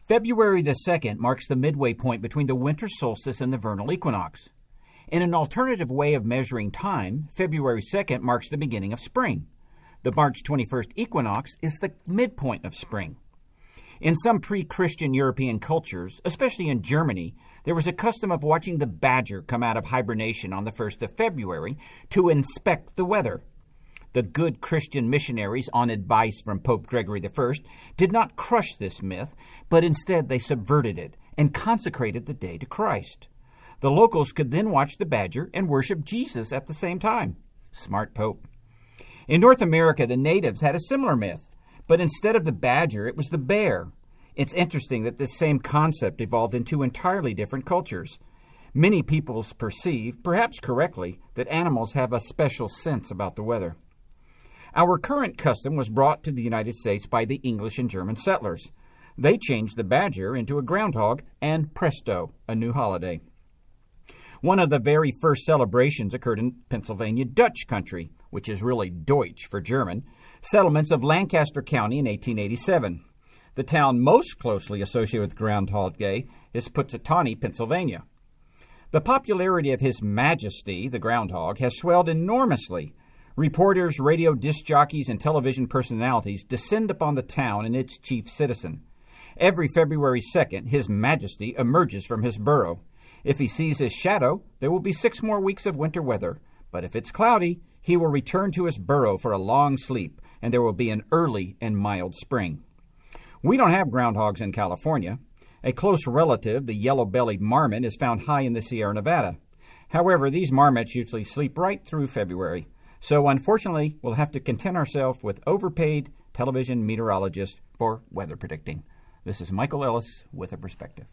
February the 2nd marks the midway point between the winter solstice and the vernal equinox. In an alternative way of measuring time, February 2nd marks the beginning of spring. The March 21st equinox is the midpoint of spring. In some pre-Christian European cultures, especially in Germany, there was a custom of watching the badger come out of hibernation on the 1st of February to inspect the weather. The good Christian missionaries, on advice from Pope Gregory I, did not crush this myth, but instead they subverted it and consecrated the day to Christ. The locals could then watch the badger and worship Jesus at the same time. Smart Pope. In North America, the natives had a similar myth, but instead of the badger, it was the bear. It's interesting that this same concept evolved in two entirely different cultures. Many peoples perceive, perhaps correctly, that animals have a special sense about the weather. Our current custom was brought to the United States by the English and German settlers. They changed the badger into a groundhog, and presto, a new holiday. One of the very first celebrations occurred in Pennsylvania Dutch country, which is really Deutsch for German, settlements of Lancaster County in 1887. The town most closely associated with Groundhog Day is Punxsutawney, Pennsylvania. The popularity of His Majesty, the groundhog, has swelled enormously. Reporters, radio disc jockeys, and television personalities descend upon the town and its chief citizen. Every February 2nd, His Majesty emerges from his burrow. If he sees his shadow, there will be 6 more weeks of winter weather. But if it's cloudy, he will return to his burrow for a long sleep, and there will be an early and mild spring. We don't have groundhogs in California. A close relative, the yellow-bellied marmot, is found high in the Sierra Nevada. However, these marmots usually sleep right through February. So unfortunately, we'll have to content ourselves with overpaid television meteorologists for weather predicting. This is Michael Ellis with A Perspective.